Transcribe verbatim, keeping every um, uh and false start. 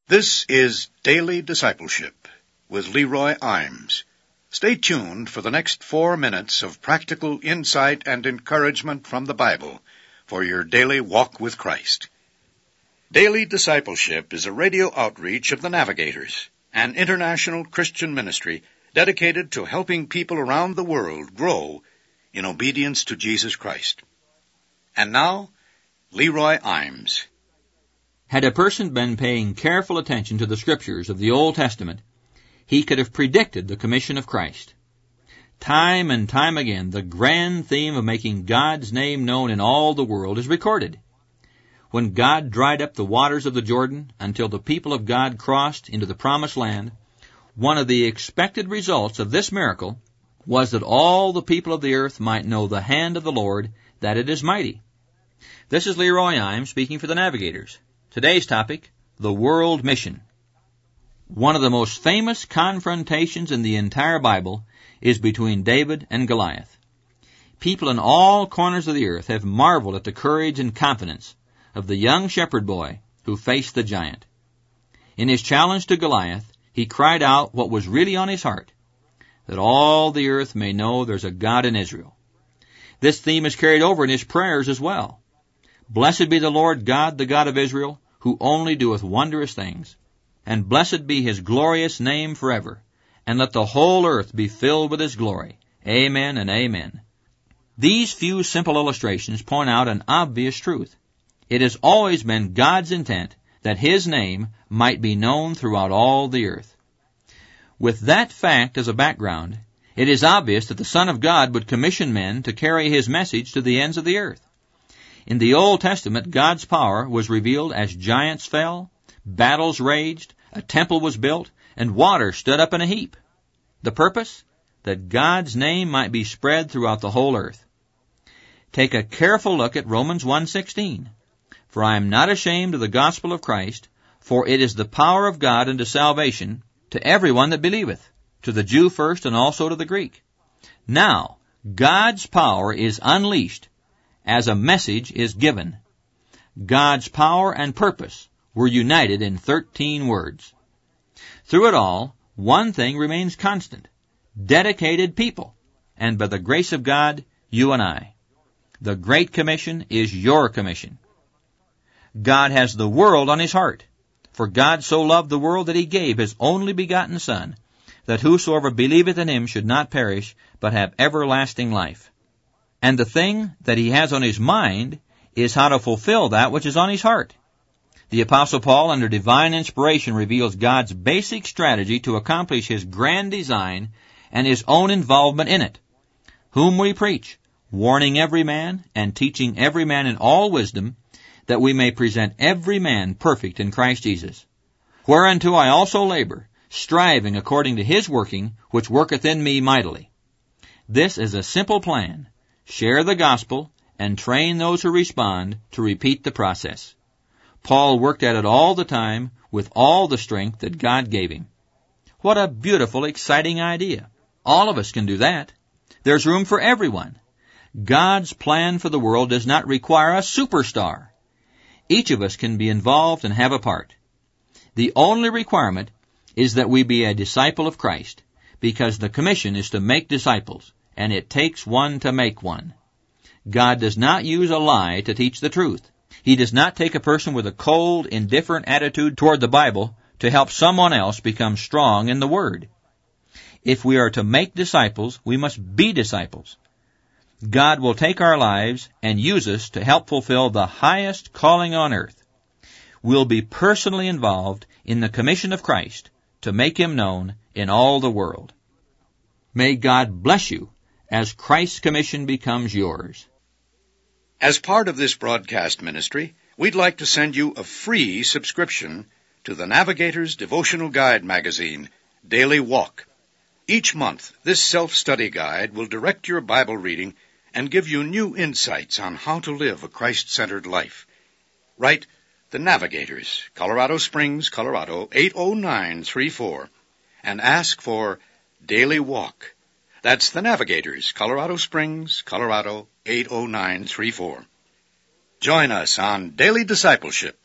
This is Daily Discipleship with Leroy Imes. Stay tuned for the next four minutes of practical insight and encouragement from the Bible for your daily walk with Christ. Daily Discipleship is a radio outreach of the Navigators, an international Christian ministry dedicated to helping people around the world grow in obedience to Jesus Christ. And now, Leroy Imes. Had a person been paying careful attention to the Scriptures of the Old Testament, he could have predicted the commission of Christ. Time and time again, the grand theme of making God's name known in all the world is recorded. When God dried up the waters of the Jordan until the people of God crossed into the Promised Land, one of the expected results of this miracle was that all the people of the earth might know the hand of the Lord, that it is mighty. This is Leroy Imes speaking for the Navigators. Today's topic, the World Mission. One of the most famous confrontations in the entire Bible is between David and Goliath. People in all corners of the earth have marveled at the courage and confidence of the young shepherd boy who faced the giant. In his challenge to Goliath, he cried out what was really on his heart, that all the earth may know there's a God in Israel. This theme is carried over in his prayers as well. Blessed be the Lord God, the God of Israel, who only doeth wondrous things. And blessed be his glorious name forever. And let the whole earth be filled with his glory. Amen and amen. These few simple illustrations point out an obvious truth. It has always been God's intent that his name might be known throughout all the earth. With that fact as a background, it is obvious that the Son of God would commission men to carry his message to the ends of the earth. In the Old Testament, God's power was revealed as giants fell, battles raged, a temple was built, and water stood up in a heap. The purpose? That God's name might be spread throughout the whole earth. Take a careful look at Romans one sixteen. For I am not ashamed of the gospel of Christ, for it is the power of God unto salvation to everyone that believeth, to the Jew first and also to the Greek. Now, God's power is unleashed as a message is given. God's power and purpose were united in thirteen words. Through it all, one thing remains constant: dedicated people, and by the grace of God, you and I. The Great Commission is your commission. God has the world on his heart. For God so loved the world that he gave his only begotten Son, that whosoever believeth in him should not perish, but have everlasting life. And the thing that he has on his mind is how to fulfill that which is on his heart. The Apostle Paul, under divine inspiration, reveals God's basic strategy to accomplish his grand design and his own involvement in it. Whom we preach, warning every man and teaching every man in all wisdom, that we may present every man perfect in Christ Jesus. Whereunto I also labor, striving according to his working, which worketh in me mightily. This is a simple plan. Share the gospel and train those who respond to repeat the process. Paul worked at it all the time with all the strength that God gave him. What a beautiful, exciting idea. All of us can do that. There's room for everyone. God's plan for the world does not require a superstar. Each of us can be involved and have a part. The only requirement is that we be a disciple of Christ, because the commission is to make disciples, and it takes one to make one. God does not use a lie to teach the truth. He does not take a person with a cold, indifferent attitude toward the Bible to help someone else become strong in the Word. If we are to make disciples, we must be disciples. God will take our lives and use us to help fulfill the highest calling on earth. We'll be personally involved in the commission of Christ to make him known in all the world. May God bless you as Christ's commission becomes yours. As part of this broadcast ministry, we'd like to send you a free subscription to the Navigator's Devotional Guide magazine, Daily Walk. Each month, this self-study guide will direct your Bible reading and give you new insights on how to live a Christ-centered life. Write The Navigators, Colorado Springs, Colorado, eight oh nine three four, and ask for Daily Walk. That's The Navigators, Colorado Springs, Colorado, eight oh nine three four. Join us on Daily Discipleship